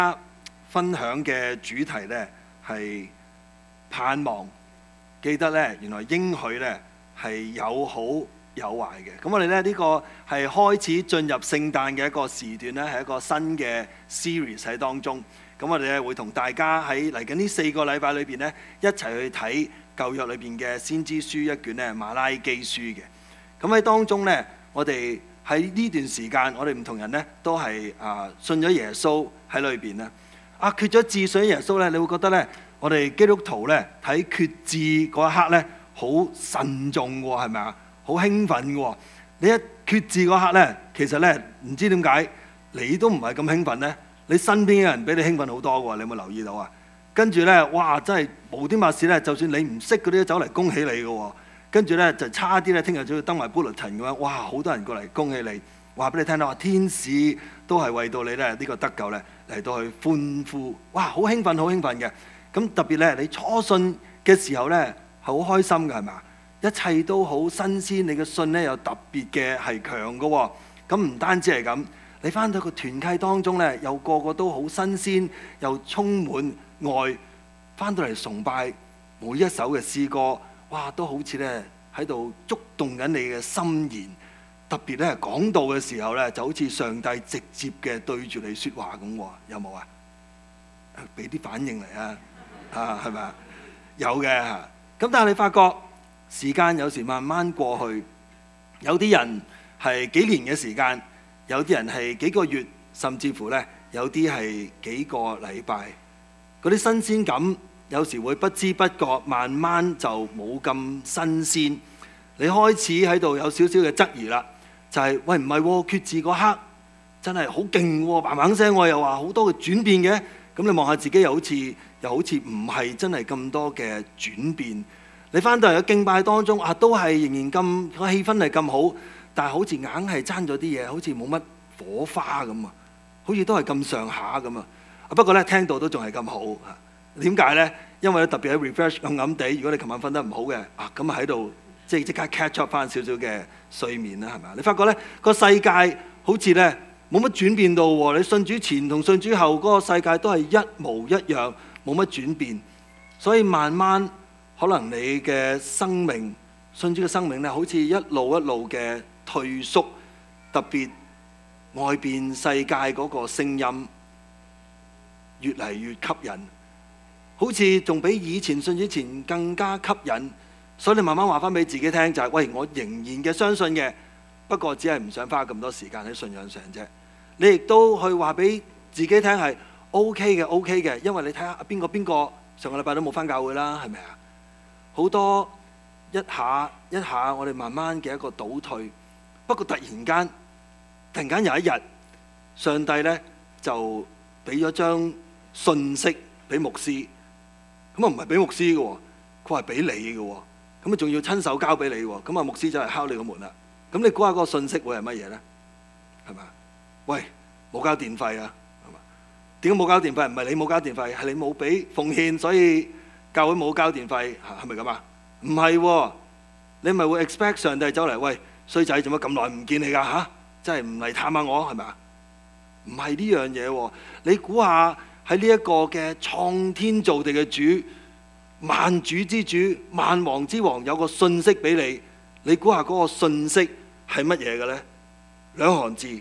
分享嘅主題呢係盼望。記得呢，原來應許呢係有好有壞嘅。咁我哋呢個係開始進入聖誕嘅一個時段呢，係一個新嘅 series 喺當中。咁我哋呢會同大家喺嚟緊呢4個禮拜裏邊呢，一齊去睇舊約裏邊嘅先知書一卷呢，馬拉基書嘅。咁喺當中呢，我哋喺呢段時間，我哋唔同人呢都係信咗耶穌喺裏邊咧。決咗志信耶穌呢，你會覺得呢，我哋基督徒呢睇決志嗰一刻呢，好慎重喎，係咪啊？好興奮喎！你一決志嗰刻呢，其實呢，唔知點解你都唔係咁興奮呢。你身邊嘅人比你興奮好多喎，你有冇留意到啊？跟住呢，哇！真係無端白事呢，就算你唔識嗰啲都走嚟恭喜你嘅喎。跟住呢，就差啲呢，聽日就要登埋 bulletin 咁樣，哇！好多人過嚟恭喜你，話俾你聽到，天使都係為到你呢個得救呢嚟到去歡呼，哇！好興奮，好興奮嘅。咁特別呢，你初信嘅時候呢，係好開心嘅，係咪？一切都好新鮮，你嘅信呢又特別嘅係強嘅喎。咁唔單止係咁，你翻到個團契當中呢，又個個都好新鮮，又充滿愛。翻到嚟崇拜，每一首嘅詩歌，哇，都好似呢喺度觸動緊你嘅心弦。特別呢講道嘅時候呢，就好似上帝直接嘅對住你説話咁喎。有冇啊？俾啲反應嚟啊！係咪啊？有嘅嚇。咁但係你發覺時間有時慢慢過去，有啲人係幾年嘅時間，有啲人係幾個月，甚至乎呢有啲係幾個禮拜。嗰啲新鮮感有時會不知不覺慢慢就冇咁新鮮。你開始喺度有少少嘅質疑啦，就係喂，唔係喎，決志嗰刻真係好勁喎，嘭嘭聲我又話好多嘅轉變嘅。咁你望下自己又好似唔係真係咁多嘅轉變。你翻到嚟嘅敬拜當中都係仍然咁個氣氛係咁好，但係好似硬係爭咗啲嘢，好似冇乜火花咁啊，好似都係咁上下咁啊。不過咧聽到都仲係咁好啊。點解咧？因為咧特別喺 refresh 暗暗地，如果你琴晚瞓得唔好嘅咁喺度即刻 catch up 翻少少嘅睡眠啦，係咪？你發覺咧個世界好似咧冇乜轉變到喎。你信主前同信主後嗰個世界都係一模一樣，冇乜轉變。所以慢慢可能你嘅生命，信主嘅生命咧，好似一路一路嘅退縮。特別外邊世界嗰個聲音越嚟越吸引，好似仲比以前信主前更加吸引。所以你慢慢話翻俾自己聽，就係喂，我仍然嘅相信嘅，不過只係唔想花咁多時間喺信仰上啫。你亦都去話俾自己聽係 OK 嘅 OK 嘅，因為你睇下邊個上個禮拜都冇翻教會啦，係咪啊？好多一下我哋慢慢嘅一個倒退。不過突然間有一日，上帝呢就俾咗張信息俾牧師。咁唔係俾牧師嘅喎，佢話俾你嘅喎。咁仲要親手交俾你喎。咁牧師就係敲你個門啦。咁你估下嗰個信息會係乜嘢呢？係咪？喂，冇交電費啊？係嘛？點解冇交電費？唔係你冇交電費，係你冇俾奉獻，所以教會冇交電費，係咪咁啊？唔係喎，你咪會 expect 上帝走嚟，喂，衰仔做乜咁耐唔見你㗎嚇？真係唔嚟探下我係咪啊？唔係呢樣嘢喎。你估下喺呢一個嘅創天造地嘅主，萬主之主，萬王之王，有個信息俾你，你估下嗰個信息係乜嘢嘅咧？2行字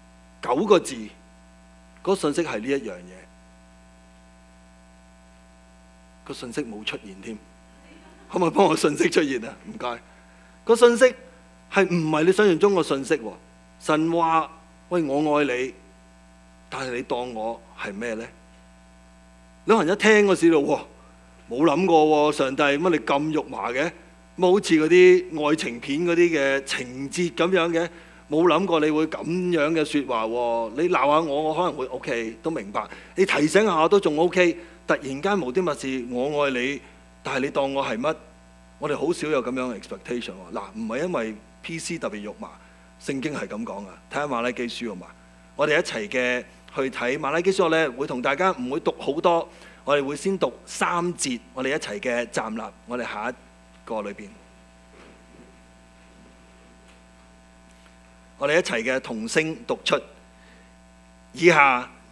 ，9個字，嗰個信息係呢一樣嘢。個信息冇出現添，可唔可以幫我信息出現啊？唔該。個信息係唔係你想象中個信息喎？神話喂，我愛你，但係你當我係咩咧？2人一聽嗰時就哇，冇諗過喎，上帝乜你咁肉麻嘅，乜好似嗰啲愛情片嗰啲嘅情節咁樣嘅，冇諗過你會咁樣嘅説話喎。你鬧下我可能會 OK 都明白，你提醒下我都仲 OK。突然間無端白事，我愛你，但係你當我係乜？我哋好少有咁樣嘅 expectation 喎。嗱，唔係因為 PC 特別肉麻，聖經係咁講噶。睇下馬拉基書好嘛？我哋一齊嘅去睇馬拉基書咧，會同大家唔會讀好多，我哋會先讀3節，我哋一齊嘅站立，我哋下一個裏邊，我哋一齊嘅同聲讀出。以下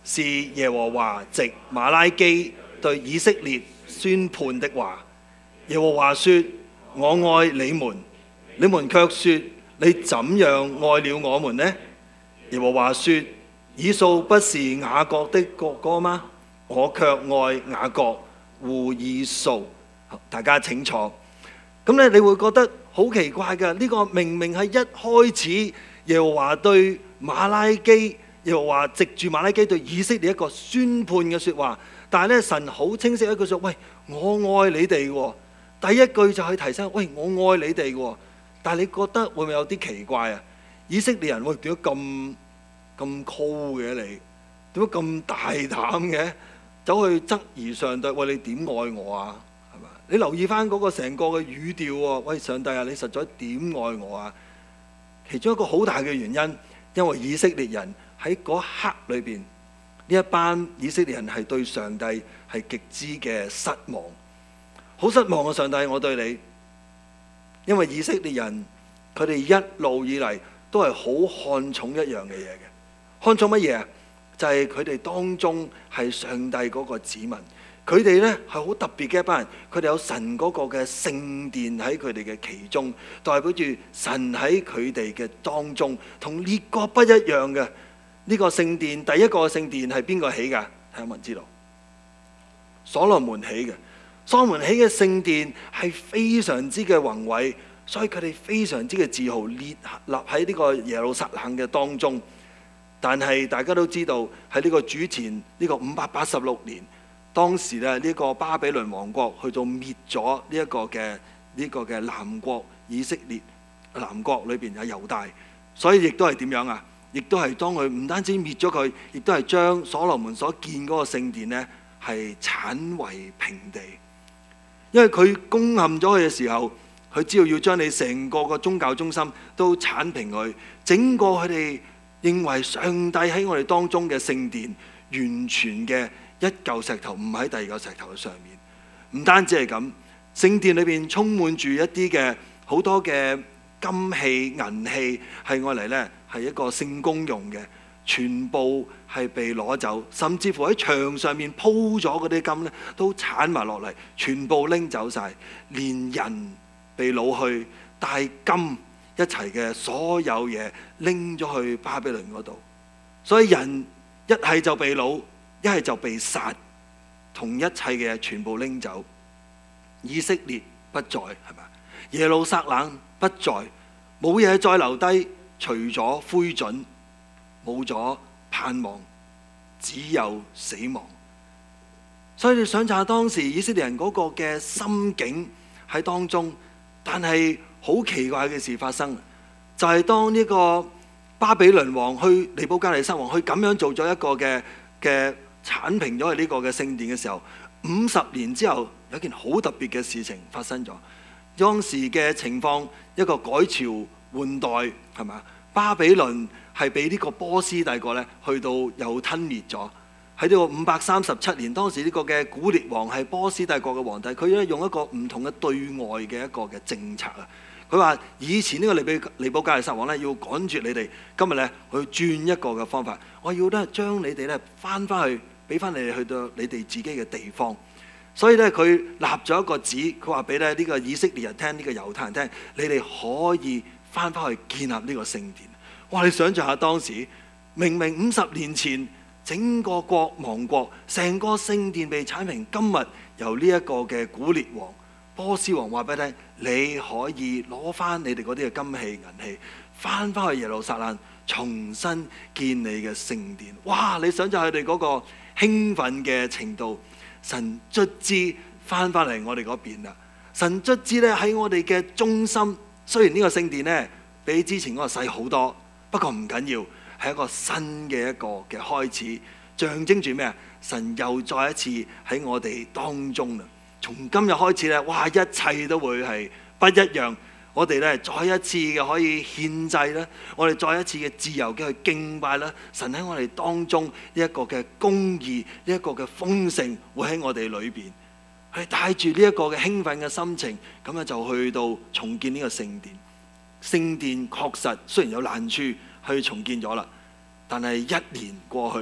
是耶和華藉馬拉基對以色列宣判的話。耶和華說：我愛你們，你們卻說你怎樣愛了我們呢？耶和華說：以掃不是雅各的哥哥嗎？我卻愛雅各，惡以掃。大家請坐。咁咧，你會覺得好奇怪嘅。呢個明明係一開始耶和華對馬拉基，耶和華藉住馬拉基對以色列一個宣判嘅説話，但係咧，神好清晰一句說：喂，我愛你哋喎。第一句就係提醒：喂，我愛你哋喎。但係你覺得會唔會有啲奇怪啊？以色列人，喂，點解咁酷嘅你？點解咁大膽嘅？走去質疑上帝，喂，你點愛我啊？係嘛？你留意翻嗰個成個嘅語調喎，喂，上帝啊，你實在點愛我啊？其中一個好大嘅原因，因為以色列人喺嗰刻裏邊，呢一班以色列人係對上帝係極之嘅失望，好失望啊！上帝，我對你，因為以色列人佢哋一路以嚟都係好看重一樣嘅嘢嘅，看重乜嘢啊？就係佢哋當中係上帝嗰個子民，佢哋呢係好特別嘅一班人，佢哋有神嗰個嘅聖殿喺佢哋嘅其中，代表住神喺佢哋嘅當中，同列國不一樣嘅。呢個聖殿，第一個聖殿係邊個起㗎？睇下有冇人知道？所羅門起嘅。所羅門起嘅聖殿係非常之嘅宏偉，所以佢哋非常之嘅自豪，立喺呢個耶路撒冷嘅當中。但係大家都知道喺呢個主前呢個586年，當時咧呢個巴比倫王國去到滅咗呢一個嘅南國以色列，南國裏邊有猶大，所以亦都係點樣啊？亦都係當佢唔單止滅咗佢，亦都係將所羅門所建嗰個聖殿呢係剷為平地。因為佢攻陷咗佢嘅時候，佢知道要將你成個個宗教中心都剷平佢，整個佢哋認為上帝喺我哋當中嘅聖殿，完全嘅一嚿石頭唔喺第二個石頭嘅上面。唔單止係咁，聖殿裏邊充滿住一啲嘅好多嘅金器銀器，係愛嚟呢係一個聖工用嘅，全部係被攞走，甚至乎喺牆上面鋪咗嗰啲金呢都剷埋落嚟，全部拎走晒，連人被擄去帶金一齊嘅所有嘢拎咗去巴比倫嗰度，所以人一係就被擄，一係就被殺，同一切嘅嘢全部拎走。以色列不在，係咪？耶路撒冷不在，冇嘢再留低，除咗灰燼，冇咗盼望，只有死亡。所以你想象下當時以色列人嗰個嘅心境喺當中，但係好奇怪嘅事發生，就係當呢個巴比倫王去尼布甲尼撒王去咁樣做咗一個嘅剷平咗佢呢個嘅聖殿嘅時候，50年之後有一件好特別嘅事情發生咗。當時嘅情況，一個改朝換代，係嘛？巴比倫係俾呢個波斯帝國咧去到又吞滅咗。喺呢個537年，當時呢個嘅古列王係波斯帝國嘅皇帝，佢咧用一個唔同嘅對外嘅一個嘅政策啊。佢話以前呢個尼布甲尼撒王咧要趕絕你哋，今日咧去轉一個嘅方法，我要咧將你哋咧翻去，俾翻你哋去到你哋自己嘅地方。所以咧佢立咗一個旨，佢話俾咧呢個以色列人聽，呢個猶太人聽，你哋可以翻去建立呢個聖殿。哇！你想象下當時明明50年前整個國亡國，成個聖殿被剷平，今日由呢一個嘅古列王波斯王話俾你聽，你可以攞翻你哋嗰啲嘅金器銀器，翻去耶路撒冷重新建你嘅聖殿。哇！你想象佢哋嗰個興奮嘅程度。神卒之翻嚟我哋嗰邊啦，神卒之咧喺我哋嘅中心。雖然呢個聖殿咧比之前嗰個細好多，不過唔緊要，係一個新嘅一個嘅開始，象徵住咩啊？神又再一次喺我哋當中啦。從今日開始咧，哇！一切都會係不一樣。我哋咧再一次嘅可以獻祭啦，我哋再一次嘅自由嘅去敬拜啦。神喺我哋當中呢一個嘅公義，呢一個嘅豐盛會喺我哋裏邊，係帶住呢一個嘅興奮嘅心情，咁樣就去到重建呢個聖殿。聖殿確實雖然有難處去重建咗啦，但係1年過去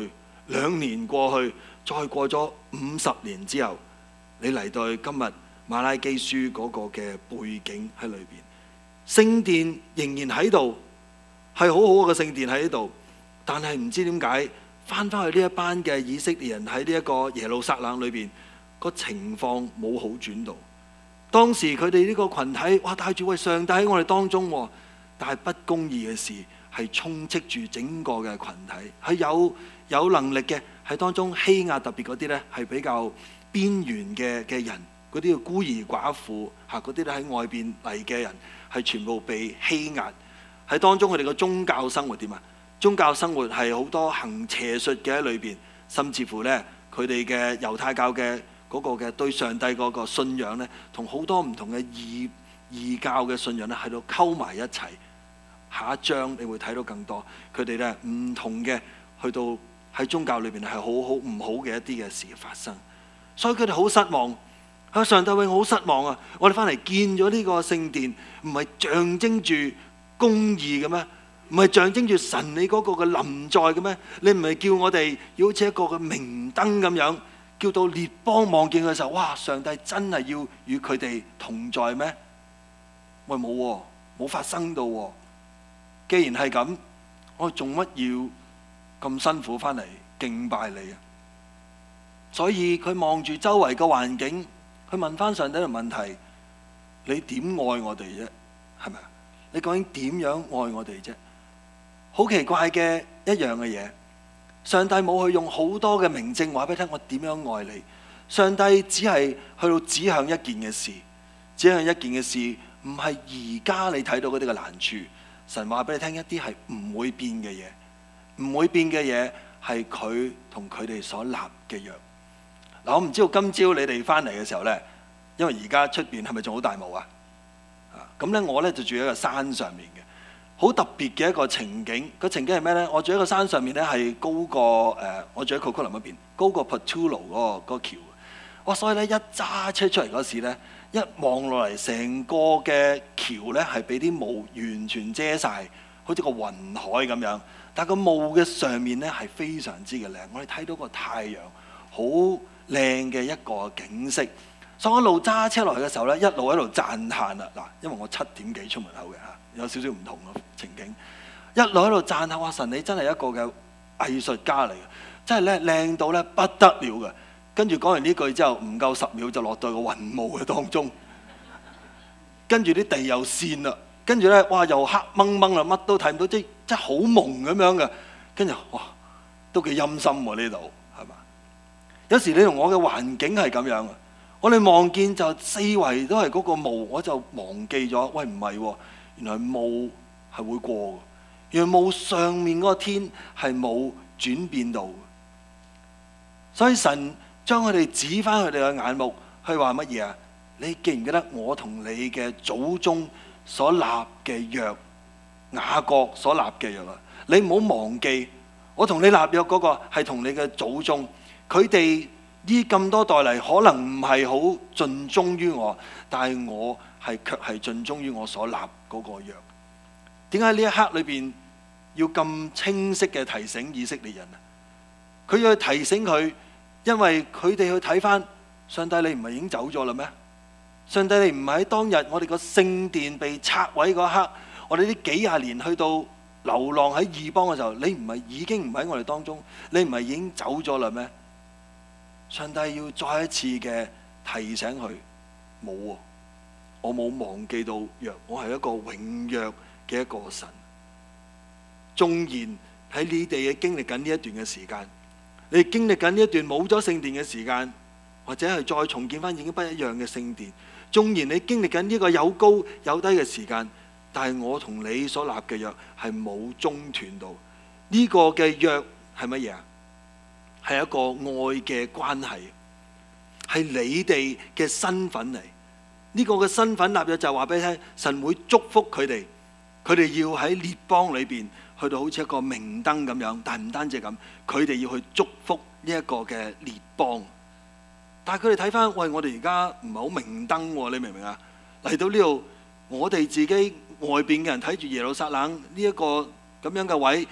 2年過去，再過咗50年之後，你嚟到今日馬拉基書嗰個嘅背景喺裏邊，聖殿仍然喺度，係好好嘅聖殿喺度，但係唔知點解翻去呢一班嘅以色列人喺呢一個耶路撒冷裏邊，個情況冇好轉到。當時佢哋呢個群體，哇，帶住喂上帝喺我哋當中，但係不公義嘅事係充斥住整個嘅群體，係有能力嘅喺當中欺壓，特別嗰啲呢係比較邊緣嘅人，嗰啲孤兒寡婦嚇，嗰啲咧喺外邊嚟嘅人係全部被欺壓。喺當中佢哋嘅宗教生活點啊？宗教生活係好多行邪術嘅喺裏邊，甚至乎呢，佢哋嘅猶太教嘅嗰個嘅對上帝嗰個信仰呢，同好多唔同嘅異教嘅信仰呢喺度溝埋一齊。下一章你會睇到更多佢哋呢唔同嘅，去到喺宗教裏邊係好好唔好嘅一啲嘅事發生，所以佢哋好失望。上帝為我好失望啊！我哋翻嚟見咗呢個聖殿，唔係象徵住公義嘅咩？唔係象徵住神你嗰個嘅臨在嘅咩？你唔係叫我哋要好似一個嘅明燈咁樣，叫到列邦望見嘅時候，哇！上帝真係要與佢哋同在咩？喂，冇發生到喎。既然係咁，我做乜要咁辛苦翻嚟敬拜你啊？所以佢望住周圍嘅環境，佢問翻上帝嘅問題：你點愛我哋啫？係咪啊？你究竟點樣愛我哋啫？好奇怪嘅一樣嘅嘢，上帝冇去用好多嘅明證話俾你聽我點樣愛你。上帝只係去到指向一件嘅事，指向一件嘅事，唔係而家你睇到嗰啲嘅難處。神話俾你聽一啲係唔會變嘅嘢，唔會變嘅嘢係佢同佢哋所立嘅約。嗱，我唔知道今朝你哋翻嚟嘅時候呢，因為而家出邊係咪仲好大霧啊？咁呢，我呢就住喺個山上面嘅，好特別嘅一個情景。個情景係咩呢？我住喺個山上面呢，係高過我住喺 Coquitlam 嗰邊，高過 Patullo 嗰個橋。哇！所以呢，一揸車出嚟嗰時呢，一望落嚟，成個嘅橋呢係俾啲霧完全遮晒，好似個雲海咁樣。但係個霧嘅上面呢係非常之嘅靚，我哋睇到個太陽，好靚嘅一個景色。所以我一路揸車落去嘅時候呢，一路喺度讚嘆啦。嗱，因為我7點幾出門口嘅嚇，有少少唔同嘅情景。一路喺度讚嘆，哇！神你真係一個嘅藝術家嚟嘅，真係咧靚到咧不得了嘅。跟住講完呢句之後，唔夠10秒就落到個雲霧嘅當中，跟住啲地又跣啦，跟住咧哇又黑掹掹啦，乜都睇唔到，即係好蒙咁樣嘅。跟住哇都幾陰森喎呢度，係嘛？有時你同我嘅環境係咁樣啊，我哋望見就四圍都係嗰個霧，我就忘記咗，喂唔係喎，原來霧係會過嘅，原來霧上面嗰個天係冇轉變到嘅，所以神將佢哋指翻佢哋嘅眼目，去話乜嘢啊？你記唔記得我同你嘅祖宗所立嘅約，雅各所立嘅約啊？你唔好忘記，我同你立約嗰個係同你嘅祖宗，佢哋呢咁多代嚟可能唔係好盡忠於我，但係我係卻係盡忠於我所立嗰個約。點解呢一刻裏邊要咁清晰嘅提醒以色列人啊？佢要去提醒佢。因為佢哋去睇翻上帝，你唔係已經走咗啦咩？上帝你唔係喺當日我哋個聖殿被拆毀嗰刻，我哋呢幾廿年去到流浪喺異邦嘅時候，你唔係已經唔喺我哋當中，你唔係已經走咗啦咩？上帝要再一次嘅提醒佢，冇喎，我冇忘記到約，我係一個永約嘅一個神。縱然喺你哋嘅經歷緊呢一段嘅時間。你經歷緊呢一段冇咗聖殿嘅時間，或者係再重建翻已經不一樣嘅聖殿。縱然你經歷緊呢個有高有低嘅時間，但係我同你所立嘅約係冇中斷到。呢個嘅約係乜嘢啊？係一個愛嘅關係，係你哋嘅身份嚟。呢個嘅身份立約就話俾你聽，神會祝福佢哋，佢哋要喺列邦裏邊。去到好似一個明燈咁樣，但係唔單止咁，佢哋要去祝福呢一個嘅列邦。但係佢哋睇翻，喂，我哋而家唔係好明燈喎，你明唔明啊？嚟到呢度，我哋自己外邊嘅人睇住耶路撒冷呢一個咁樣嘅位，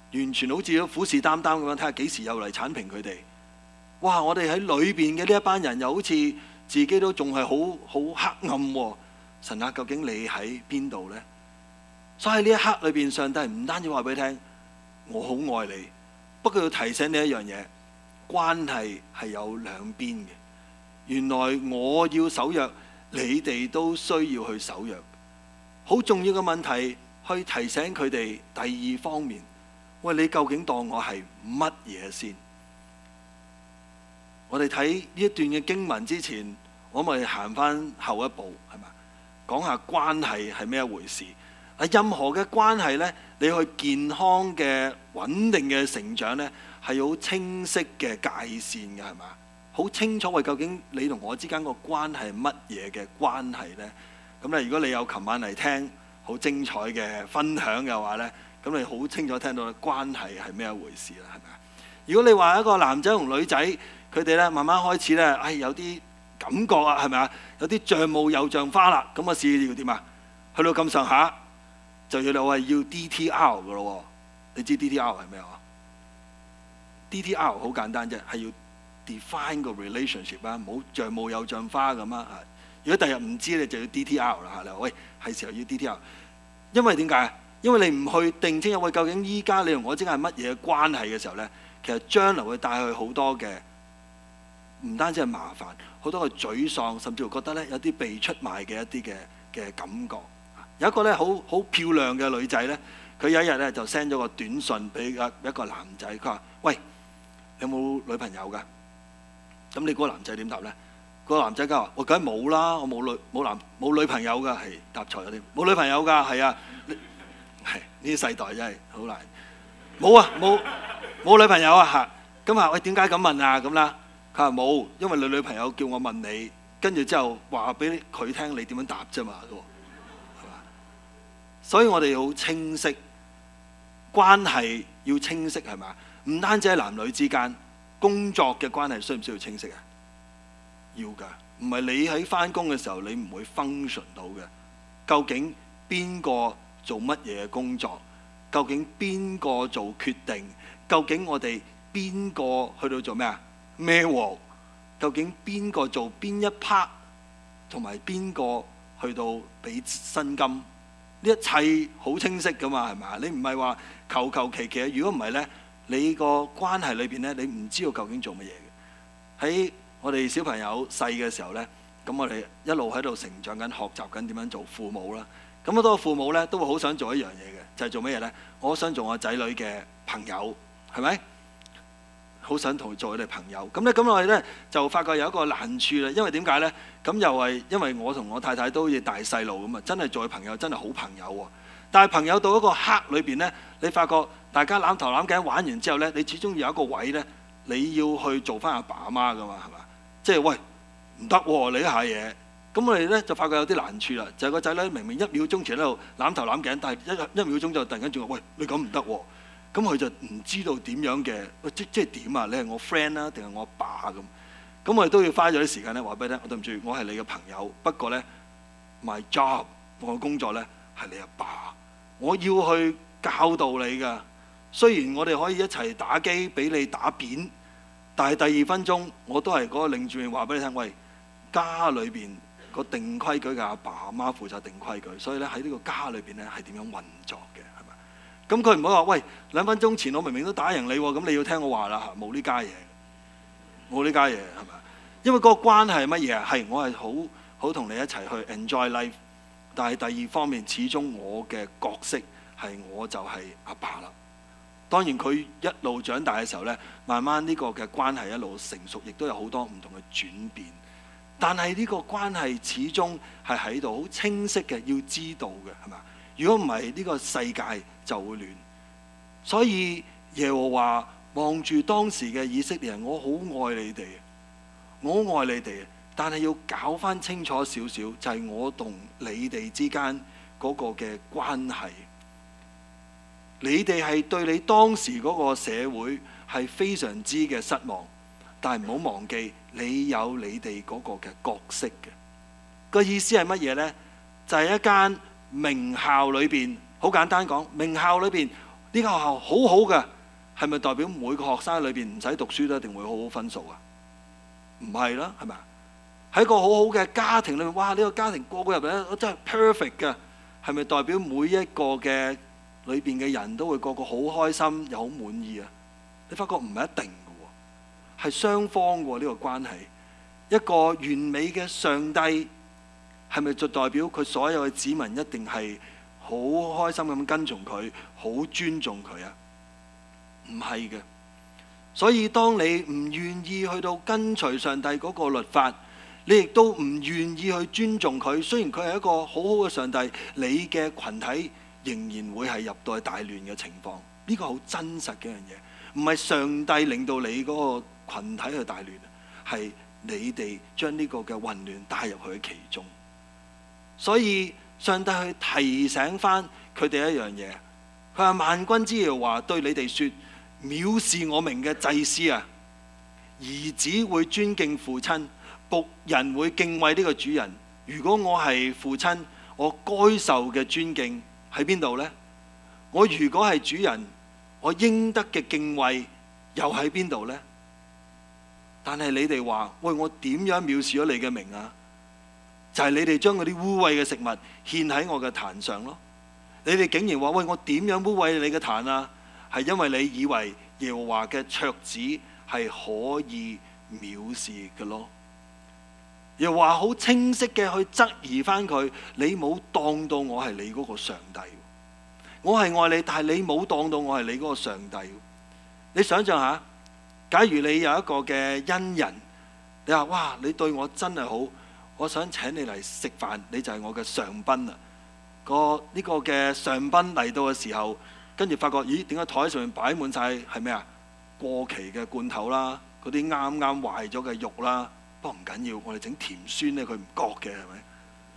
完全好似虎視眈眈咁樣睇下幾時又嚟剷平佢哋。哇！我哋喺裏邊嘅呢一班人又好似自己都仲係好黑暗喎。神啊，究竟你喺邊度呢？所以喺呢一刻裏邊，上帝唔單止話俾你聽，我好愛你，不過要提醒你一樣嘢，關係係有兩邊嘅。原來我要守約，你哋都需要去守約。好重要嘅問題，去提醒佢哋第二方面，喂，你究竟當我係乜嘢先？我哋睇呢一段嘅經文之前，我咪行翻後一步，係咪？講下關係係咩一回事？任何嘅關係呢，你去健康嘅穩定嘅成長呢，係好清晰嘅界線嘅，係嘛？好清楚，喂，究竟你同我之間個關係係乜嘢嘅關係呢？咁咧，如果你有琴晚嚟聽好精彩嘅分享嘅話呢，咁你好清楚聽到關係係咩一回事啦，係咪？如果你話一個男仔同女仔，佢哋呢慢慢開始呢，有啲感覺啊，係咪啊？有啲像霧又像花啦，咁個事要點啊？去到咁上下就要話要 DTR 嘅咯喎，你知 DTR 係咩啊 ？DTR 好簡單啫，係要 define 個 relationship 啊，唔好像霧又像花咁啊！如果第日唔知，你就要 DTR 啦嚇。你話喂，係時候要 DTR， 因為點解？因為你唔去定清楚喂，究竟依家你同我之間係乜嘢關係嘅時候呢，其實將來會帶去好多嘅唔單止係麻煩，好多嘅沮喪，甚至乎覺得呢有啲被出賣嘅一啲嘅感覺。有一個咧好漂亮嘅女仔呢，佢有一日咧就 send 咗個短信俾一個男仔，佢話：喂，你有冇女朋友㗎？咁你估個男仔點答呢？個男仔梗係話：我梗係冇啦，我冇女朋友㗎，係答錯咗添，冇女朋友㗎，係啊，係呢啲世代真係好難，冇啊，冇女朋友啊嚇。咁話喂，點解咁問啊？咁啦，佢話冇，因為你女朋友叫我問你，跟住之後話俾佢聽你點樣答啫嘛。所以我哋好清晰，關係要清晰係嘛？唔單止喺男女之間，工作嘅關係需唔需要清晰啊？要㗎，唔係你喺返工嘅時候你唔會 function 到嘅。究竟邊個做乜嘢工作？究竟邊個做決定？究竟我哋邊個去到做咩啊？孭鑊？究竟邊個做邊一 part？同埋邊個去到俾薪金？呢一切好清晰噶嘛，係咪？你唔係話求求其其。如果唔係呢，你個關係裏邊呢，你唔知道究竟做乜嘢嘅。喺我哋小朋友細嘅時候呢，咁我哋一路喺度成長緊、學習緊點樣做父母啦。咁好多父母呢，都會好想做一樣嘢嘅，就係做乜嘢呢？我想做我仔女嘅朋友，係咪？好想同佢做佢哋朋友。咁我哋呢，就發覺有一個難處啦，因為點解呢？咁又係因為我同我太太都好似大細路咁啊，真係做佢朋友真係好朋友喎。但係朋友到一個刻裏邊呢，你發覺大家攬頭攬頸玩完之後呢，你始終有一個位呢，你要去做翻阿爸阿媽噶嘛，係嘛？即係喂，唔得喎，你呢下嘢。咁我哋呢，就發覺有啲難處啦，就係個仔女明明1秒鐘前喺度攬頭攬頸，但係一秒鐘就突然間轉話喂，你咁唔得喎。咁佢就唔知道點樣嘅，即係點啊？你係我 friend 啦，定係我阿爸咁？咁我哋都要花咗啲時間咧，話俾你聽，我對唔住，我係你嘅朋友。不過咧 ，my job 我嘅工作咧係你阿爸，我要去教導你㗎。雖然我哋可以一齊打機，俾你打扁，但係第2分鐘我都係嗰個擰住面話俾你聽，喂，家裏邊個定規矩嘅阿爸阿媽負責定規矩，所以咧喺呢個家裏邊咧係點樣運作嘅。咁佢唔好話喂，2分鐘前我明明都打贏你喎，咁你要聽我話啦嚇，冇呢家嘢，冇呢家嘢係咪？因為嗰個關係係乜嘢啊？係我係好同你一齊去 enjoy life， 但係第2方面，始終我嘅角色係我就係阿爸啦。當然佢一路長大嘅時候呢，慢慢呢個嘅關係一路成熟，亦都有好多唔同嘅轉變。但係呢個關係始終係喺度，好清晰嘅，要知道嘅係咪？如果唔係呢個世界就會亂，所以耶和華望住當時嘅以色列人，我好愛你哋，我好愛你哋，但係要搞翻清楚少少，就係我同你哋之間嗰個嘅關係。你哋係對你當時嗰個社會係非常之嘅失望，但係唔好忘記你有你哋嗰個嘅角色嘅。個意思係乜嘢呢？就係一間名校裏邊，好簡單講，名校裏邊呢間學校好好嘅，係咪代表每個學生裏邊唔使讀書都一定會好好分數啊？唔係啦，係咪啊？喺個好好嘅家庭裏面，哇！呢個家庭個個入嚟咧，真係 perfect 嘅，係咪代表每一個嘅裏邊嘅人都會個個好開心又好滿意啊？你發覺唔係一定嘅喎，係雙方嘅喎，呢個關係。一個完美嘅上帝係咪就代表佢所有嘅子民一定係好開心咁跟從佢，好尊重佢啊？唔係嘅。所以當你唔願意去到跟隨上帝嗰個律法，你亦都唔願意去尊重佢。雖然佢係一個好好嘅上帝，你嘅群體仍然會係入到去大亂嘅情況。呢個好真實嘅一樣嘢，唔係上帝令到你嗰個群體去大亂，係你哋將呢個嘅混亂帶入去其中。所以上帝去提醒翻佢哋一樣嘢，佢話萬軍之耶和華對你哋說：藐視我名嘅祭司啊，兒子會尊敬父親，僕人會敬畏呢個主人。如果我係父親，我該受嘅尊敬喺邊度呢？我如果係主人，我應得嘅敬畏又喺邊度呢？但係你哋話：喂，我點樣藐視咗你嘅名啊？就係你哋將嗰啲污穢嘅食物獻喺我嘅壇上咯。你哋竟然話：喂，我點樣污穢你嘅壇啊？係因為你以為耶和華嘅桌子係可以藐視嘅咯。耶和華好清晰嘅去質疑翻佢：你冇當到我係你嗰個上帝，我係愛你，但係你冇當到我係你嗰個上帝。你想象下，假如你有一個嘅恩人，你話：哇，你對我真係好，我想請你嚟食飯，你就係我嘅上賓啊！呢個嘅上賓嚟到嘅時候，跟住發覺，咦？點解台上面擺滿晒係咩啊？過期嘅罐頭啦，嗰啲啱啱壞咗嘅肉啦。不過唔緊要，我哋整甜酸咧，佢唔覺嘅係咪？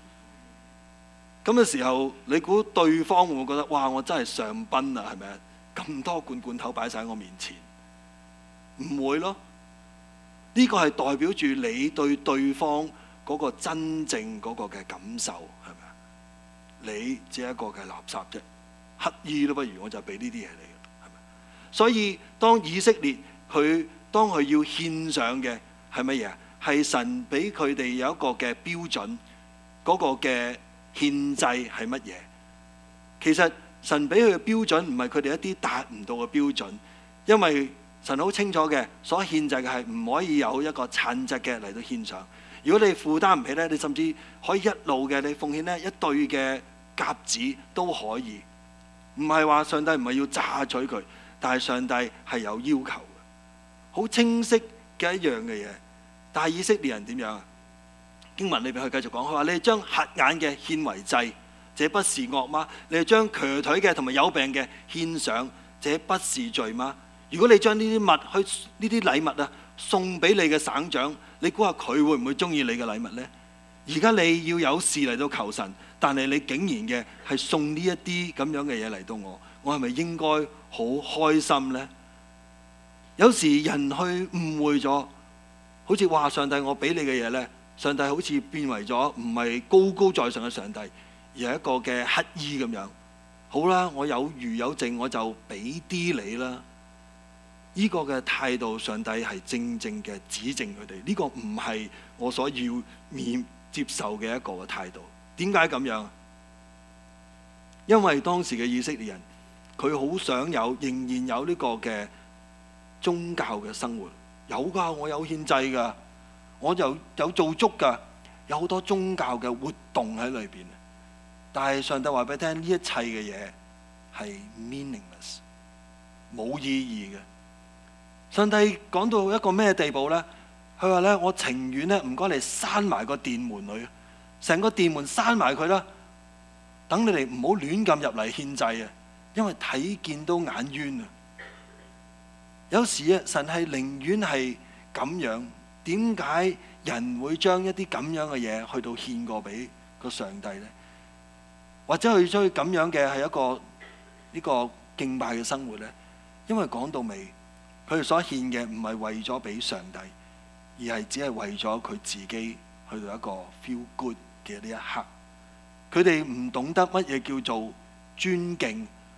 咁嘅時候，你估對方會唔會覺得：哇！我真係上賓啊，係咪啊？咁多罐頭擺晒喺我面前，唔會咯。呢個係代表住你對對方嗰個真正嗰個嘅感受，係咪啊？你只係一個嘅垃圾啫，乞衣都不如，我就俾呢啲嘢你，係咪？所以當以色列當佢要獻上嘅係乜嘢？係神俾佢哋有一個嘅標準，嗰個嘅獻祭係乜嘢？其實神俾佢嘅標準唔係佢哋一啲達唔到嘅標準，因為神好清楚嘅，所獻祭嘅係唔可以有一個殘疾嘅嚟到獻上。如果你負擔唔起咧，你甚至可以一路嘅你奉獻咧一對嘅鴿子都可以。唔係話上帝唔係要榨取佢，但係上帝係有要求嘅，好清晰嘅一樣嘅嘢。但係以色列人點樣啊？經文裏邊佢繼續講，佢話：你哋將瞎眼嘅獻為祭，這不是惡嗎？你哋將瘸腿嘅同埋有病嘅獻上，這不是罪嗎？如果你將呢啲禮物啊送俾你嘅省長，你估下佢會唔會中意你嘅禮物呢？而家你要有事嚟到求神，但係你竟然嘅係送呢一啲咁樣嘅嘢嚟到我係咪應該好開心呢？有時人去誤會咗。好似話上帝我俾你嘅嘢呢，上帝好似變為咗唔係高高在上嘅上帝，而係一個嘅乞衣咁樣。好啦，我有餘有剩，我就俾啲你啦。呢個嘅態度，上帝係正正嘅指正佢哋。呢個唔係我所要接受嘅一個嘅態度。點解咁樣？因為當時嘅以色列人，佢好想仍然有呢個嘅宗教嘅生活。有噶，我有獻祭噶，我有做足噶，有好多宗教嘅活動喺裏邊。但係上帝話俾你聽，呢一切嘅嘢係 meaningless， 冇意義嘅。上帝講到一個咩地步呢？佢話咧：我情願咧，唔該你閂埋個殿門裏，成個殿門閂埋佢啦，等你哋唔好亂咁入嚟獻祭啊，因為睇見都眼冤啊！有時啊，神係寧願係咁樣，點解人會將一啲咁樣嘅嘢去到獻過俾個上帝呢？或者佢將咁樣嘅係一個呢個敬拜嘅生活呢？因為講到尾，佢哋所獻嘅唔係為咗俾上帝，而係只係為咗佢自己去到一個 feel good 嘅呢一刻。佢哋唔懂得乜嘢叫做尊敬，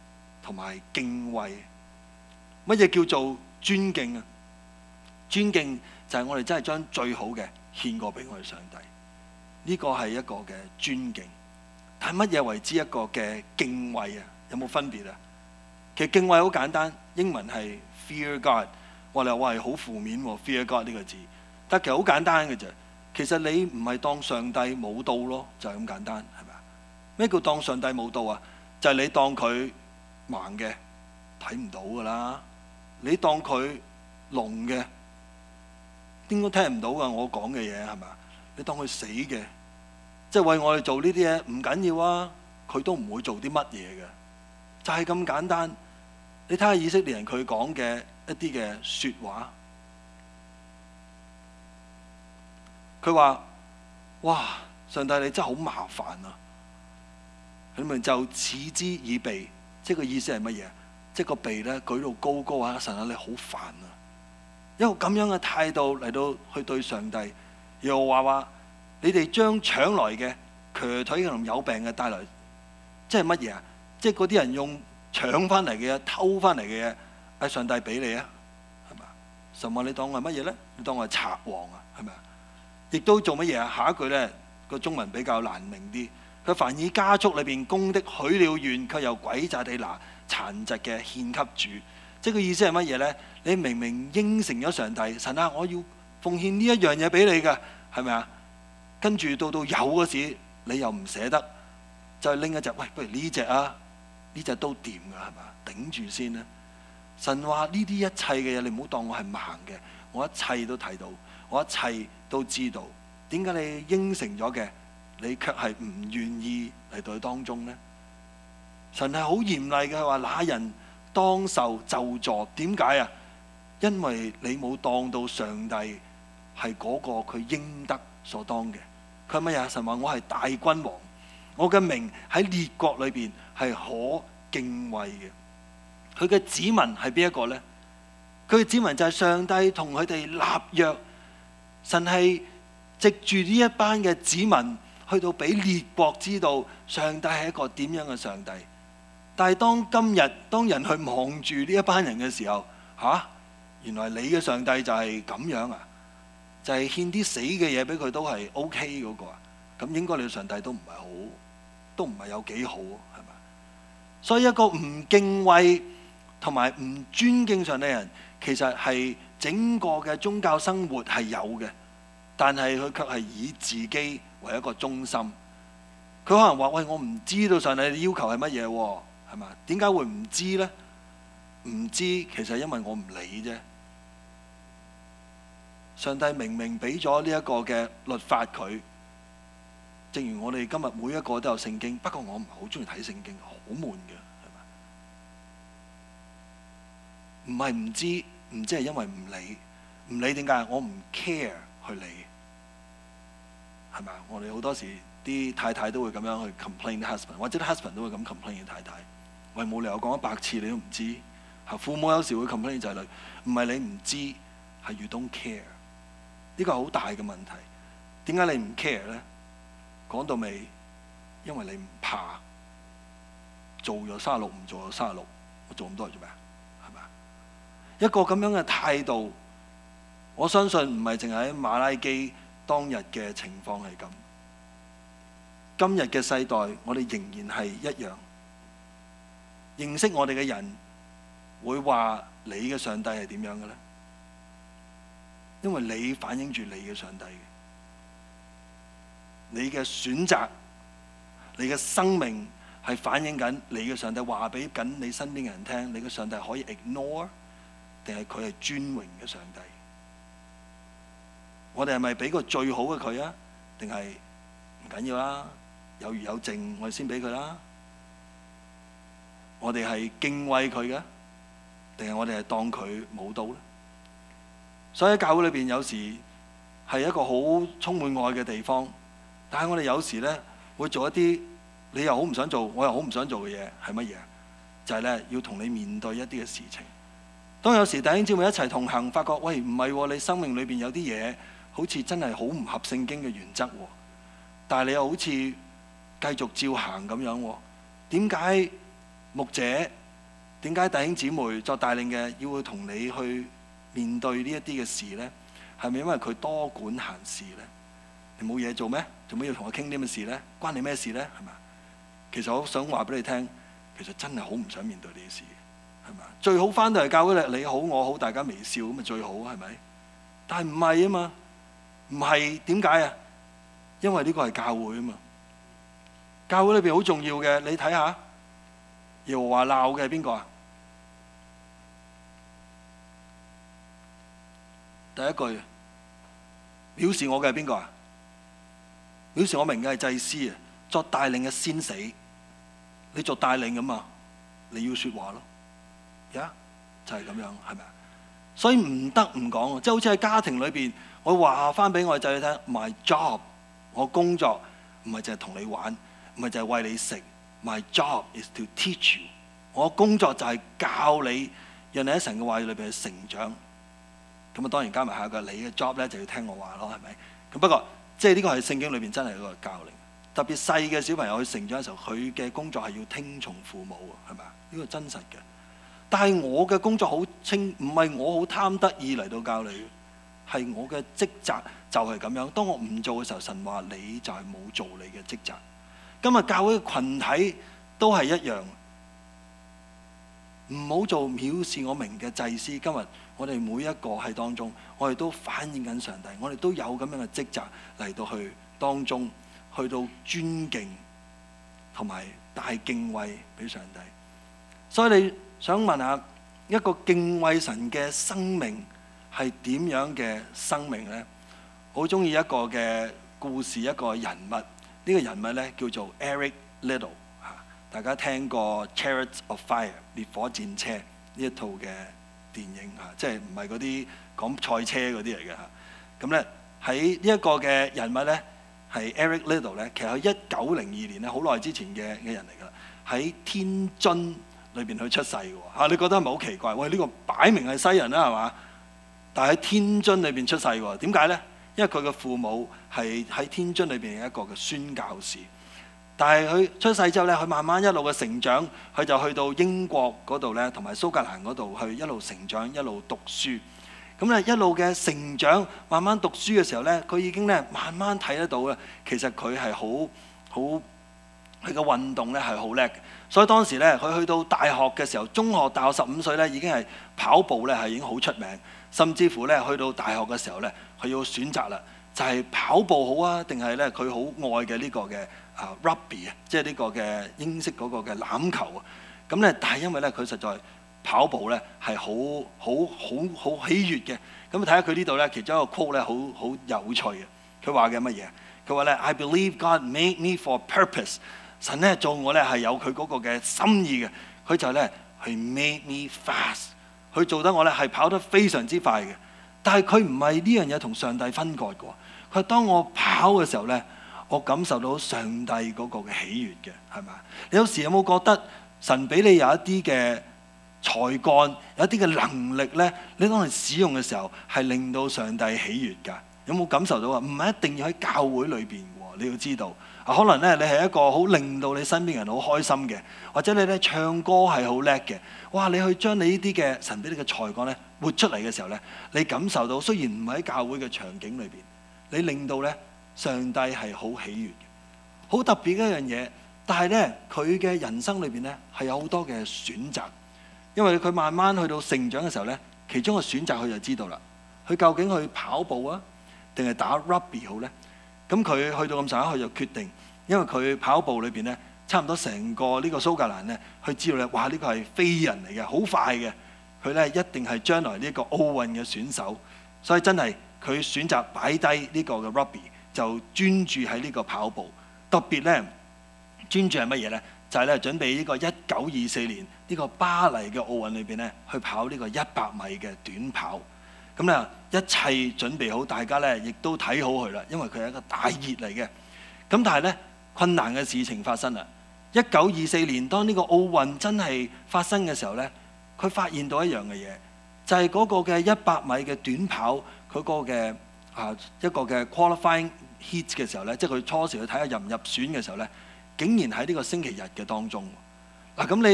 同埋敬畏。乜嘢叫做尊敬啊？尊敬就係我哋真係將最好嘅獻過俾我哋上帝，呢個係一個嘅尊敬。但係乜嘢為之一個嘅敬畏啊？有冇分別啊？其實敬畏好簡單，英文係 fear God。我哋話係好負面喎，fear God 呢個字，但其實好簡單嘅啫。其實你唔係當上帝冇到咯，就係咁簡單，係咪啊？咩叫當上帝冇到啊？就係你當佢盲嘅，睇唔到噶啦。你當佢聾嘅，應該聽唔到噶我講嘅嘢，係咪啊？你當佢死嘅，即係為我哋做呢啲嘢唔緊要啊，佢都唔會做啲乜嘢嘅，就係咁簡單。你睇下以色列人佢講嘅一啲嘅説話，佢話：哇，上帝你真係好麻煩啊！佢咪就嗤之以鼻，即係個意思係乜嘢？即係個鼻咧舉到高高啊！神啊，你好煩啊！一個咁樣嘅態度嚟到去對上帝，又話你哋將搶來嘅瘸腿同有病嘅帶來，即係乜嘢啊？即係嗰啲人用搶翻嚟嘅嘢、偷翻嚟嘅嘢，係上帝俾你啊，係咪啊？神話你當我係乜嘢咧？你當我係賊王啊，係咪啊？亦都做乜嘢啊？下一句咧個中文比較難明啲。佢凡以家畜裏邊公的許了願，卻又詭詐地拿殘疾嘅獻給主。即係個意思係乜嘢咧？你明明應承咗上帝，神啊，我要奉獻呢一樣嘢俾你嘅，係咪啊？跟住到有嗰時，你又唔捨得，就拎一隻，喂，不如呢隻啊，呢隻都掂㗎，係咪啊？頂住先啦。神話呢啲一切嘅嘢，你唔好當我係盲嘅，我一切都睇到，我一切都知道。點解你應承咗嘅，你卻係唔願意嚟到當中呢？神係好嚴厲嘅，佢話那人當受咒詛。點解啊？因為你冇當到上帝係嗰個佢應得所當嘅。佢係乜嘢？神話我係大君王，我嘅名喺列國裏邊係可敬畏嘅。佢嘅子民係邊一個呢？佢嘅子民就係上帝同佢哋立約。神係藉住呢一班嘅子民去到俾列國知道上帝係一個點樣嘅上帝。但係當人去望住呢一班人嘅時候，原來你嘅上帝就係咁樣啊？就係獻啲死嘅嘢俾佢都係 OK 嗰個啊？咁應該你嘅上帝都唔係好，都唔係有幾好，係咪？所以一個唔敬畏同埋唔尊敬上帝嘅人，其實係整個嘅宗教生活係有嘅，但係佢卻係以自己為一個中心。佢可能話：喂，我唔知道上帝嘅要求係乜嘢喎，係嘛？點解會唔知呢？唔知其實因為我唔理啫。上帝明明俾咗呢一個嘅律法佢，正如我哋今日每一個都有聖經，不過我唔係好中意睇聖經，好悶嘅，係咪？唔係唔知，唔知係因為唔理，唔理點解？我唔 care 去理，係咪？我哋好多時啲太太都會咁樣去 complain the husband， 或者啲 husband 都會咁 complain 嘅太太。喂，冇理由講100次你都唔知。父母有時會 complain 仔女，唔係你唔知，係 you don't care。呢個係好大嘅問題。點解你唔 care 呢？講到尾，因為你唔怕。做咗36，唔做咗36，我做咁多嚟做咩？係咪？一個咁樣嘅態度，我相信唔係淨係喺馬拉基當日嘅情況係咁。今日嘅世代，我哋仍然係一樣。認識我哋嘅人會話你嘅上帝係點樣嘅呢？因為你反映住你嘅上帝，你嘅選擇，你嘅生命係反映緊你嘅上帝，話俾緊你身邊嘅人聽，你嘅上帝可以 ignore， 定係佢係尊榮嘅上帝？我哋係咪俾個最好嘅佢啊？定係唔緊要啦，有餘有剩我哋先俾佢啦。我哋係敬畏佢嘅，定係我哋係當佢冇到呢？所以喺教會裏邊有時係一個好充滿愛嘅地方，但係我哋有時呢會做一啲你又好唔想做，我又好唔想做嘅嘢，係乜嘢？就係呢，要同你面對一啲嘅事情。當有時弟兄姊妹一齊同行，發覺喂，唔係喎，你生命裏邊有啲嘢好似真係好唔合聖經嘅原則喎，但係你又好似繼續照行咁樣喎。點解牧者點解弟兄姊妹作帶領嘅要會同你去面對呢一啲嘅事呢？係咪因為佢多管閒事呢？你冇嘢做咩？做咩要同我傾啲咁嘅事呢？關你咩事呢？係咪？其實我想話俾你聽，其實真係好唔想面對呢啲事，係咪？最好翻到嚟教會咧，你好我好，大家微笑咁咪最好，係咪？但係唔係啊嘛，唔係點解啊？因為呢個係教會啊嘛。教會裏邊好重要嘅，你睇下，耶和華鬧嘅係邊個啊？第一句藐視我嘅係邊個啊？藐視我名嘅係祭司啊！作帶領嘅先死，你作帶領咁啊，你要說話咯，就係咁樣，係咪啊？所以唔得唔講，即係好似喺家庭裏邊，我話翻俾我仔女聽 ，my job， 我工作唔係淨係同你玩，唔係淨係餵你食 ，my job is to teach you， 我工作就係教你，讓你喺神嘅話語裏邊去成長。咁啊，當然加埋下一個你嘅 job 咧，就要聽我話咯，係咪？咁不過即係呢個係聖經裏邊真係一個教令，特別細嘅小朋友去成長嘅時候，佢嘅工作係要聽從父母啊，係咪啊？呢個真實嘅。但係我嘅工作好清，唔係我好貪得意嚟到教你，係我嘅職責就係咁樣。當我唔做嘅時候，神話你就係冇做你嘅職責。今日教會嘅群體都係一樣，唔好做藐視我名嘅祭司。今日我哋每一個喺當中，我哋都反映緊上帝，我哋都有咁樣嘅職責嚟到去當中，去到尊敬同埋大敬畏俾上帝。所以你想問下一個敬畏神嘅生命係點樣嘅生命呢？好中意一個嘅故事，一個人物。呢個人物咧叫做 Eric Liddell， 大家聽過《Chariots of Fire》烈火戰車呢一套嘅電影嚇，即係唔係嗰啲講賽車嗰啲嚟嘅嚇。咁咧喺呢一個嘅人物咧係 Eric Liddell 咧，其實喺1902年咧，好耐之前嘅人嚟㗎啦，喺天津裏邊去出世嘅喎嚇。你覺得係咪好奇怪？喂，呢個擺明係西人啦，係嘛？但係喺天津裏邊出世喎，點解咧？因為佢嘅父母係喺天津裏邊一個嘅宣教士，但係佢出世之後咧，佢慢慢一路嘅成長，佢就去到英國嗰度咧，同埋蘇格蘭嗰度去一路成長，一路讀書。咁咧一路嘅成長，慢慢讀書嘅時候咧，佢已經咧慢慢睇得到咧，其實佢係好佢嘅運動咧係好叻嘅。所以當時咧，佢去到大學嘅時候，中學、大學15歲咧，已經係跑步咧係已經好出名。甚至乎咧，去到大學嘅時候咧，佢要選擇啦，就係跑步好啊，定係咧佢好愛嘅呢個嘅rugby 啊，即係呢個嘅英式嗰個嘅欖球啊。咁咧，但係因為咧佢實在跑步咧係好喜悅嘅。咁睇下佢呢度咧，其中一個 quote 咧好有趣嘅。佢話嘅乜嘢？佢話咧 I believe God made me for purpose。神咧做我咧係有佢嗰個嘅心意嘅。佢就咧係 made me fast。佢做得我咧係跑得非常之快嘅，但係佢唔係呢樣嘢同上帝分割嘅。佢話當我跑嘅時候咧，我感受到上帝嗰個嘅喜悅嘅，係咪？你有時有冇覺得神俾你有一啲嘅才幹，有一啲嘅能力咧，你當你使用嘅時候係令到上帝喜悅㗎？有冇感受到啊？唔係一定要喺教會裏邊喎，你要知道。可能咧，你係一個好令到你身邊人好開心嘅，或者你咧唱歌係好叻嘅。哇！你去將你呢啲嘅神俾你嘅才幹咧活出嚟嘅時候咧，你感受到雖然唔喺教會嘅場景裏邊，你令到咧上帝係好喜悅嘅，好特別嘅一樣嘢。但係咧，佢嘅人生裏邊咧係有好多嘅選擇，因為佢慢慢去到成長嘅時候咧，其中嘅選擇佢就知道啦。佢究竟去跑步啊，定係打 rugby 好咧？咁佢去到咁上下，佢就決定，因為佢跑步裏邊咧，差唔多成個呢個蘇格蘭咧，佢知道咧，哇！呢個係飛人嚟嘅，好快嘅，佢咧一定係將來呢個奧運嘅選手，所以真係佢選擇擺低呢個嘅 rugby，就專注喺呢個跑步。特別咧，專注係乜嘢咧？就係咧準備呢個1924年呢個巴黎嘅奧運裏邊咧，去跑呢個100米嘅短跑。咁咧一切準備好，大家咧亦都睇好佢啦，因為佢係一個大熱嚟嘅。咁但係咧困難嘅事情發生啦。1924年當呢個奧運真係發生嘅時候咧，佢發現到一樣嘅嘢，就係嗰個嘅100米嘅短跑佢個嘅一個嘅 qualifying heat 嘅時候咧，即係佢初時去睇下入唔入選嘅時候咧，竟然喺呢個星期日嘅當中。嗱，咁你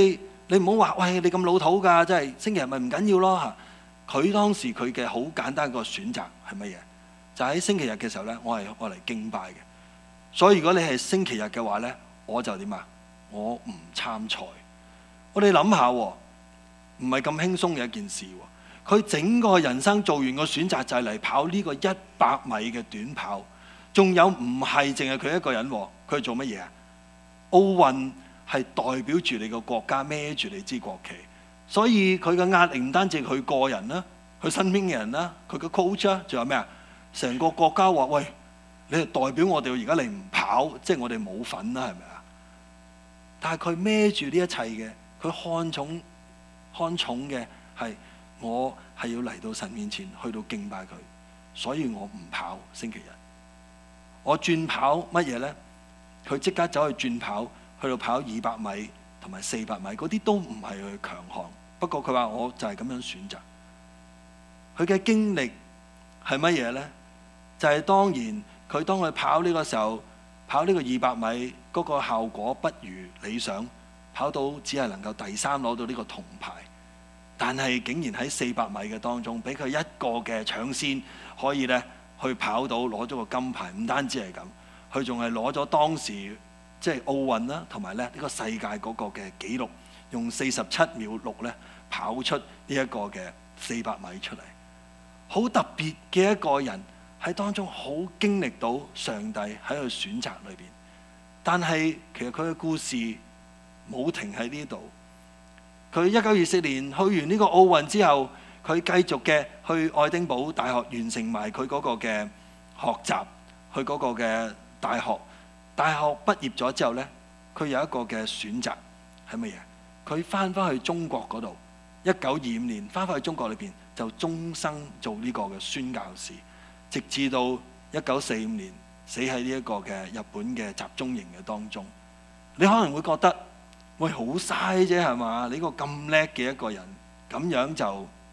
你唔好話喂，你咁老土㗎，真係星期日咪唔緊要咯嚇。佢當時佢嘅好簡單個選擇係乜嘢？就喺星期日嘅時候咧，我係愛嚟敬拜嘅。所以如果你係星期日嘅話咧，我就點啊？我唔參賽。我哋諗下，唔係咁輕鬆嘅一件事喎。佢整個人生做完個選擇就係嚟跑呢個100米嘅短跑，仲有唔係淨係佢一個人喎？佢係做乜嘢啊？奧運係代表住你個國家，孭住你支國旗，所以佢嘅壓力唔單止佢個人啦，佢身邊嘅人啦，佢嘅 coach 啊，仲有咩啊？成個國家話喂，你係代表我哋，而家你唔跑，即係我哋冇份啦，係咪啊？但係佢孭住呢一切嘅，佢看重嘅係我係要嚟到神面前去到敬拜佢，所以我唔跑星期日。我轉跑乜嘢呢？佢即刻走去轉跑，去到跑200米同埋400米，嗰啲都唔係佢強項。不過佢話我就係咁樣選擇。佢嘅經歷係乜嘢呢？就係當然佢當佢跑呢個時候，跑呢個200米嗰個效果不如理想，跑到只係能夠第3攞到呢個銅牌。但係竟然喺400米嘅當中，俾佢一個嘅搶先，可以咧去跑到攞咗個金牌。唔單止係咁。佢仲係攞咗當時即係奧運啦，同埋咧呢個世界嗰個嘅紀錄，用47秒6咧跑出呢一個嘅400米出嚟，好特別嘅一個人喺當中，好經歷到上帝喺佢選擇裏邊。但係其實佢嘅故事冇停喺呢度。佢1924年去完呢個奧運之後，佢繼續嘅去愛丁堡大學完成埋佢嗰個嘅學習，去嗰個嘅大學畢業咗之後呢，佢有一個嘅選擇係乜嘢？佢翻去中國嗰度，1925年翻返去中國裏邊就終生做呢個嘅宣教士，直至到1945年死喺呢一個嘅日本嘅集中營嘅當中。你可能會覺得喂，好嘥啫係嘛？你個咁叻嘅一個人咁樣就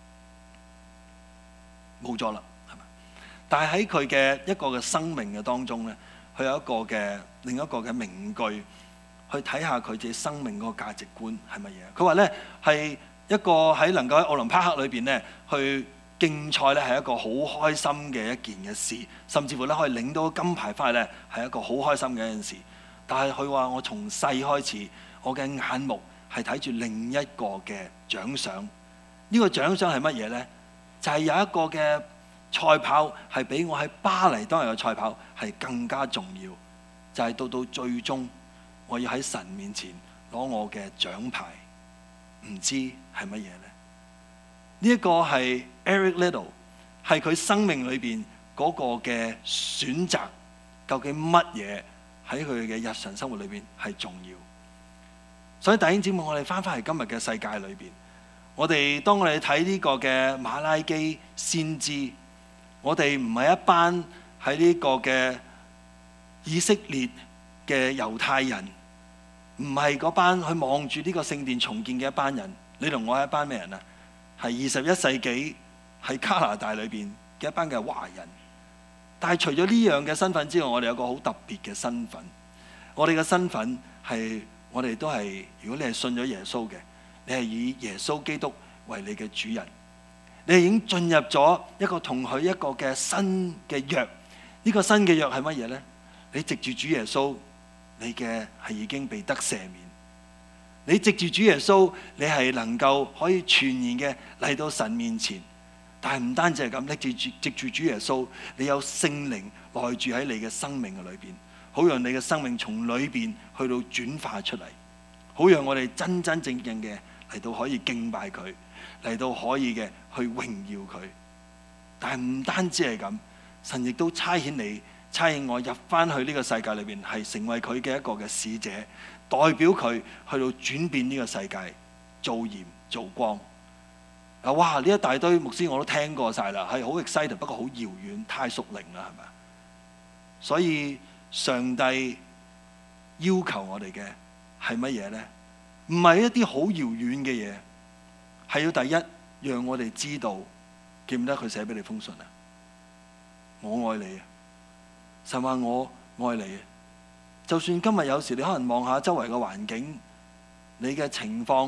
冇咗啦，係嘛？但係喺佢嘅一個嘅生命嘅當中呢，佢有一個嘅另一個嘅名句，去睇下佢自己生命嗰個價值觀係乜嘢。佢話呢係一個喺能夠喺奧林匹克裏邊呢去競賽呢係一個好開心嘅一件嘅事，甚至乎呢可以領到金牌翻嚟呢係一個好開心嘅一件事。但係佢話我從細開始，我嘅眼目係睇住另一個嘅獎賞。呢個獎賞係乜嘢呢？就係有一個嘅賽跑係比我喺巴黎當日嘅賽跑係更加重要，就係到最終我要喺神面前攞我嘅獎牌，唔知係乜嘢呢？呢一個係 Eric Liddell 係佢生命裏邊嗰個嘅選擇，究竟乜嘢喺佢嘅日常生活裏邊係重要？所以弟兄姊妹，我哋翻返嚟今日嘅世界裏邊，當我哋睇呢個嘅馬拉基先知，我哋唔係一班喺呢個嘅以色列嘅猶太人，唔係嗰班去望住呢個聖殿重建嘅一班人。你同我係一班咩人啊？係21世紀喺加拿大裏邊嘅一班嘅華人。但係除咗呢樣嘅身份之外，我哋有個好特別嘅身份。我哋嘅身份係我哋都係，如果你係信咗耶穌嘅，你係以耶穌基督為你嘅主人，你係已經進入咗一個同佢一個嘅新嘅約。呢個新嘅約係乜嘢呢？你藉住主耶穌，你嘅係已經被得赦免。你藉住主耶穌，你係能夠可以全然嘅嚟到神面前。但係唔單止係咁，你藉住主耶穌，你有聖靈內住喺你嘅生命嘅裏邊，好讓你嘅生命從裏邊去到轉化出嚟，好讓我哋真真正正嘅嚟到可以敬拜佢，嚟到可以嘅去榮耀佢。但係唔單止係咁，神亦都差遣你、差遣我入翻去呢個世界裏邊，係成為佢嘅一個嘅使者，代表佢去到轉變呢個世界，做鹽做光。哇！呢一大堆牧師我都聽過晒啦，係好 excited， 不過好遙遠，太屬靈啦，係咪？所以上帝要求我哋嘅係乜嘢呢？唔係一啲好遙遠嘅嘢，係要第一讓我哋知道，記唔記得佢寫俾你封信啊？我愛你啊！神話我愛你啊！就算今日有時你可能望下周圍嘅環境，你嘅情況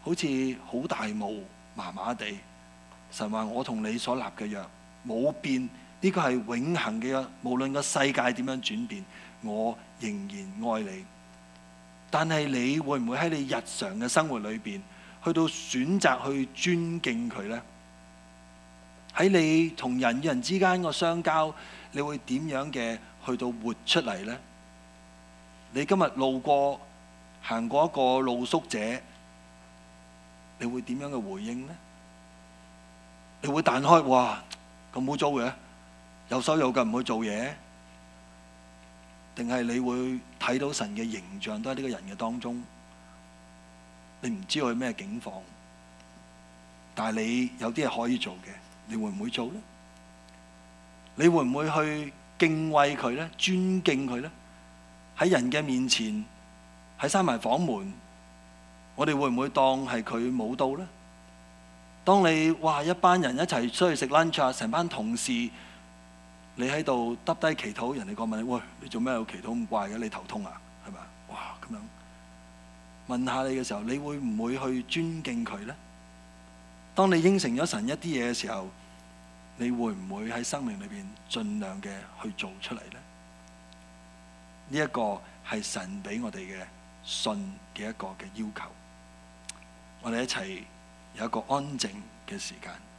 好似好大霧，麻麻地。神話我同你所立嘅約冇變，呢個係永恆嘅約，無論個世界點樣轉變，我仍然愛你。但係你會唔會喺你日常嘅生活裏邊，去到選擇去尊敬佢呢？喺你同人與人之間個相交，你會點樣嘅去到活出嚟呢？你今日路過行過一個露宿者，你會點樣嘅回應呢？你會彈開，哇咁污糟嘅，有手有腳唔去做嘢，定係你會睇到神嘅形象都喺呢個人嘅當中？你唔知佢咩境況，但係你有啲嘢可以做嘅，你會唔會做呢？你會唔會去敬畏佢呢？尊敬佢呢？喺人嘅面前，喺閂埋房門，我哋會唔會當係佢冇到呢？當你哇一班人一齊出去食 lunch 啊，成班同事，你喺度耷低祈禱，人哋過問你：喂，你做咩喺度祈禱咁怪嘅？你頭痛啊？係咪？哇咁樣問下你嘅時候，你會唔會去尊敬佢呢？當你應承咗神一啲嘢嘅時候，你會唔會喺生命裏邊盡量嘅去做出嚟呢？呢一個係神俾我哋嘅信嘅一個嘅要求。我哋一齊有一個安靜嘅時間。